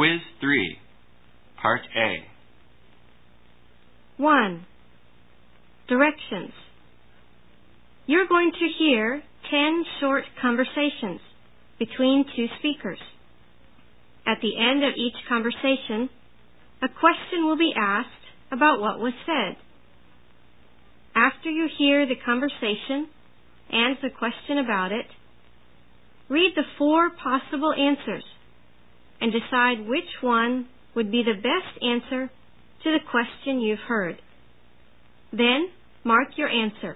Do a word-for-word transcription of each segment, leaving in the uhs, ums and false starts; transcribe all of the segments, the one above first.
Quiz three, Part A. one. Directions. You're going to hear ten short conversations between two speakers. At the end of each conversation, a question will be asked about what was said. After you hear the conversation and the question about it, read the four possible answers and decide which one would be the best answer to the question you've heard. Then, mark your answer.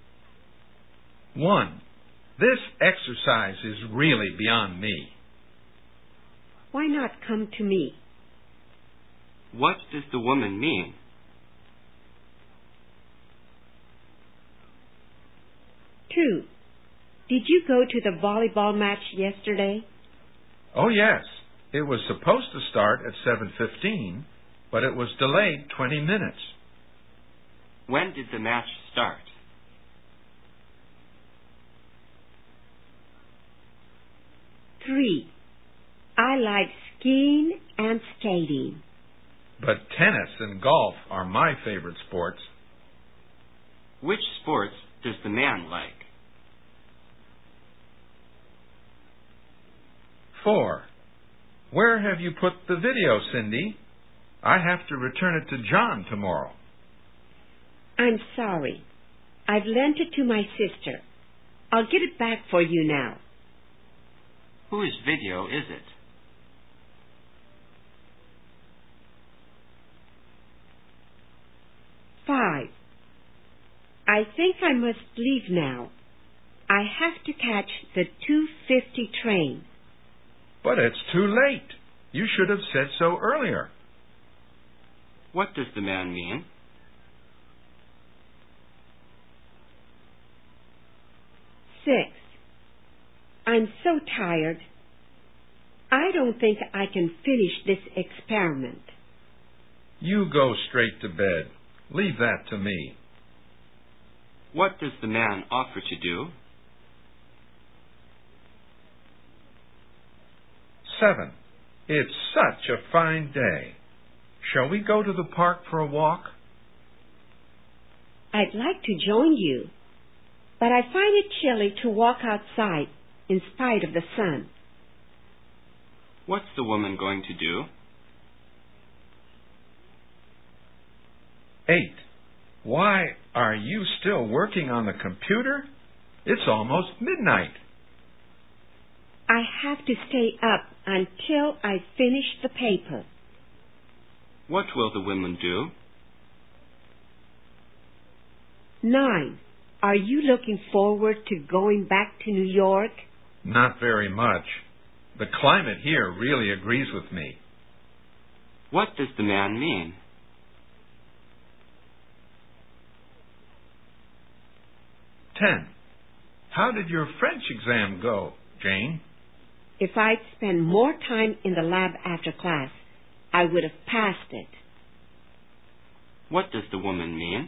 one. This exercise is really beyond me. Why not come to me? What does the woman mean? two. Did you go to the volleyball match yesterday? Oh, yes. It was supposed to start at seven fifteen, but it was delayed twenty minutes. When did the match start? three. I like skiing and skating. But tennis and golf are my favorite sports. Which sports does the man like? four. Where have you put the video, Cindy? I have to return it to John tomorrow. I'm sorry. I've lent it to my sister. I'll get it back for you now. Whose video is it? five. I think I must leave now. I have to catch the two fifty train. But it's too late. You should have said so earlier. What does the man mean? six. I'm so tired. I don't think I can finish this experiment. You go straight to bed. Leave that to me. What does the man offer to do? seven. It's such a fine day. Shall we go to the park for a walk? I'd like to join you, but I find it chilly to walk outside in spite of the sun. What's the woman going to do? eight. Why are you still working on the computer? It's almost midnight. I have to stay up until I finish the paper. What will the woman do? nine. Are you looking forward to going back to New York? Not very much. The climate here really agrees with me. What does the man mean? ten. How did your French exam go, Jane? If I'd spent more time in the lab after class, I would have passed it. What does the woman mean?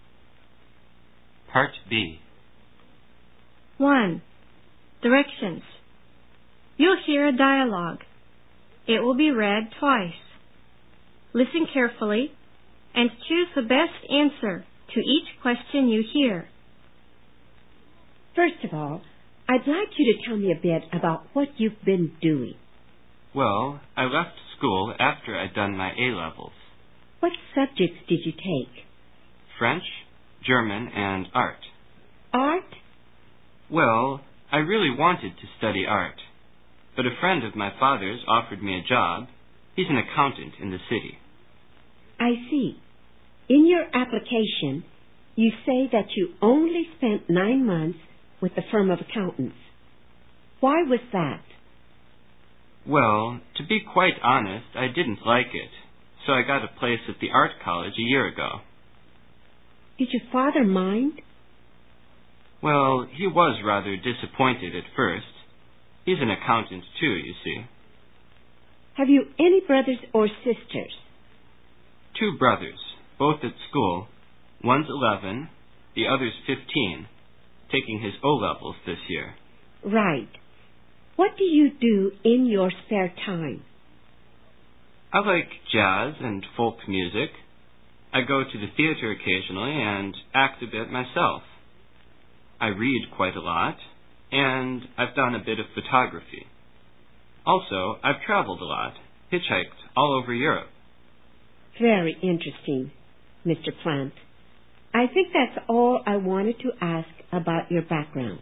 Part B. one. Directions. You'll hear a dialogue. It will be read twice. Listen carefully and choose the best answer to each question you hear. First of all, I'd like you to tell me a bit about what you've been doing. Well, I left school after I'd done my A-levels. What subjects did you take? French, German, and art. Art? Well, I really wanted to study art, but a friend of my father's offered me a job. He's an accountant in the city. I see. In your application, you say that you only spent nine months with the firm of accountants. Why was that? Well, to be quite honest, I didn't like it, so I got a place at the art college a year ago. Did your father mind? Well, he was rather disappointed at first. He's an accountant too, you see. Have you any brothers or sisters? Two brothers, both at school. One's eleven, the other's fifteen, taking his O-levels this year. Right. What do you do in your spare time? I like jazz and folk music. I go to the theater occasionally and act a bit myself. I read quite a lot, and I've done a bit of photography. Also, I've traveled a lot, hitchhiked all over Europe. Very interesting, Mister Plant. I think that's all I wanted to ask about your background.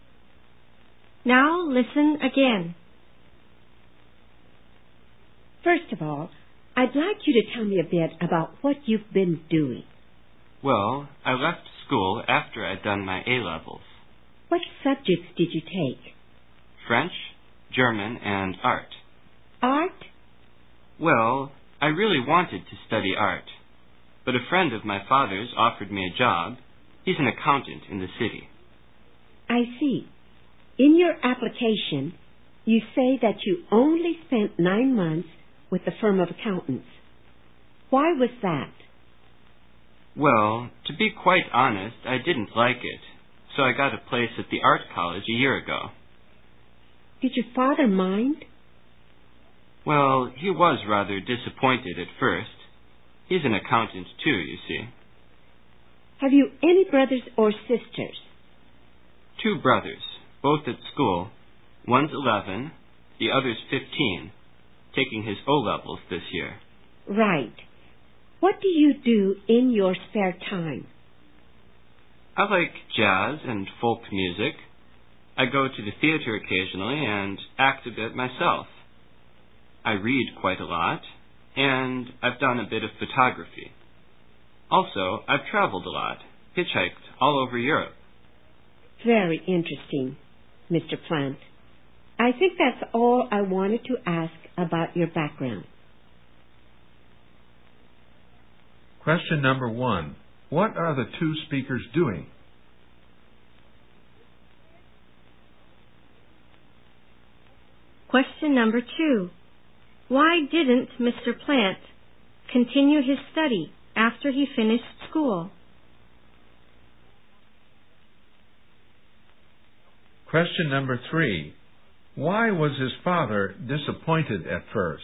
Now listen again. First of all, I'd like you to tell me a bit about what you've been doing. Well, I left school after I'd done my A-levels. What subjects did you take? French, German, and art. Art? Well, I really wanted to study art, but a friend of my father's offered me a job. He's an accountant in the city. I see. In your application, you say that you only spent nine months with the firm of accountants. Why was that? Well, to be quite honest, I didn't like it, so I got a place at the art college a year ago. Did your father mind? Well, he was rather disappointed at first. He's an accountant too, you see. Have you any brothers or sisters? Two brothers, both at school. One's eleven, the other's fifteen, taking his O-levels this year. Right. What do you do in your spare time? I like jazz and folk music. I go to the theater occasionally and act a bit myself. I read quite a lot, and I've done a bit of photography. Also, I've traveled a lot, hitchhiked all over Europe. Very interesting, Mister Plant. I think that's all I wanted to ask about your background. Question number one. What are the two speakers doing? Question number two. Why didn't Mister Plant continue his study after he finished school? Question number three. Why was his father disappointed at first?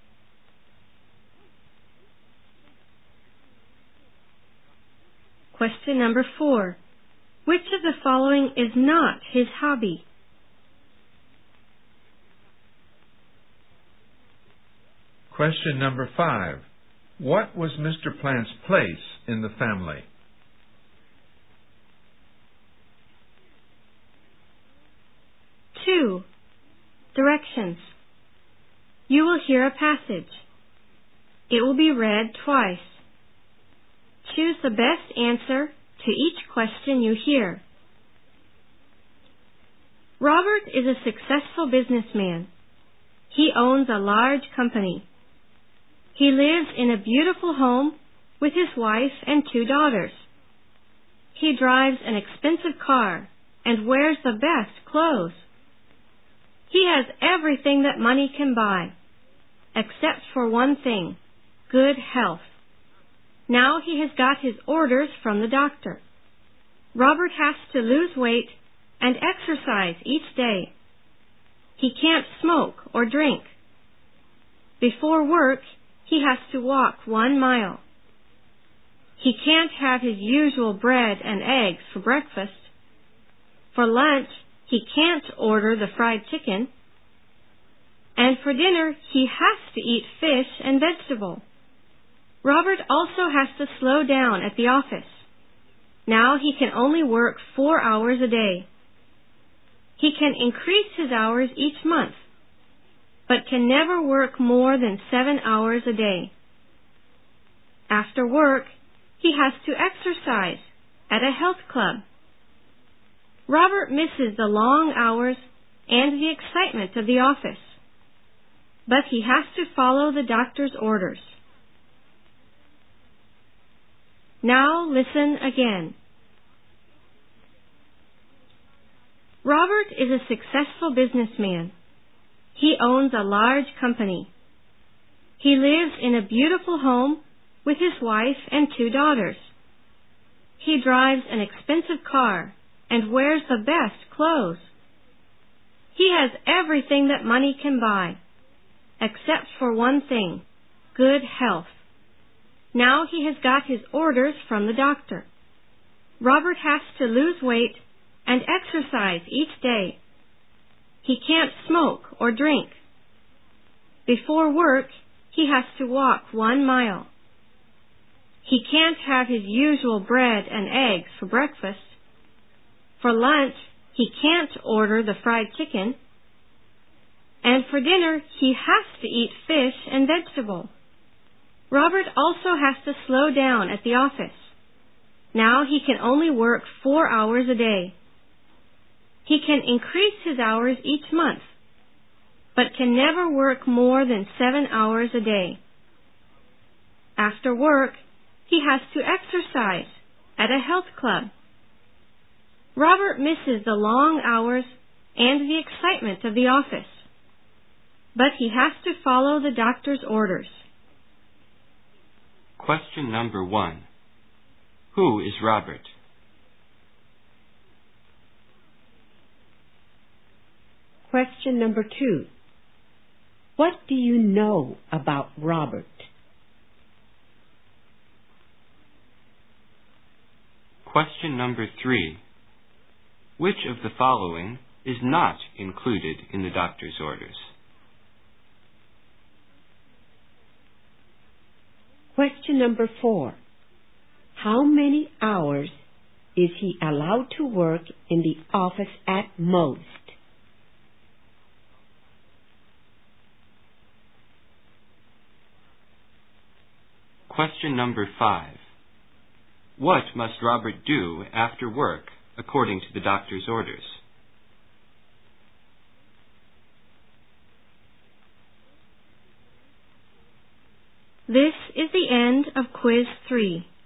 Question number four. Which of the following is not his hobby? Question number five. What was Mister Plant's place in the family? Two. Directions. You will hear a passage. It will be read twice. Choose the best answer to each question you hear. Robert is a successful businessman. He owns a large company. He lives in a beautiful home with his wife and two daughters. He drives an expensive car and wears the best clothes. He has everything that money can buy, except for one thing, good health. Now he has got his orders from the doctor. Robert has to lose weight and exercise each day. He can't smoke or drink. Before work, he has to walk one mile. He can't have his usual bread and eggs for breakfast. For lunch, he can't order the fried chicken. And for dinner, he has to eat fish and vegetable. Robert also has to slow down at the office. Now he can only work four hours a day. He can increase his hours each month, but can never work more than seven hours a day. After work, he has to exercise at a health club. Robert misses the long hours and the excitement of the office, but he has to follow the doctor's orders. Now listen again. Robert is a successful businessman. He owns a large company. He lives in a beautiful home with his wife and two daughters. He drives an expensive car and wears the best clothes. He has everything that money can buy, except for one thing, good health. Now he has got his orders from the doctor. Robert has to lose weight and exercise each day. He can't smoke or drink. Before work, he has to walk one mile. He can't have his usual bread and eggs for breakfast. For lunch, he can't order the fried chicken. And for dinner, he has to eat fish and vegetable. Robert also has to slow down at the office. Now he can only work four hours a day. He can increase his hours each month, but can never work more than seven hours a day. After work, he has to exercise at a health club. Robert misses the long hours and the excitement of the office, but he has to follow the doctor's orders. Question number one. Who is Robert? Question number two. What do you know about Robert? Question number three. Which of the following is not included in the doctor's orders? Question number four. How many hours is he allowed to work in the office at most? Question number five. What must Robert do after work according to the doctor's orders? This is the end of Quiz three.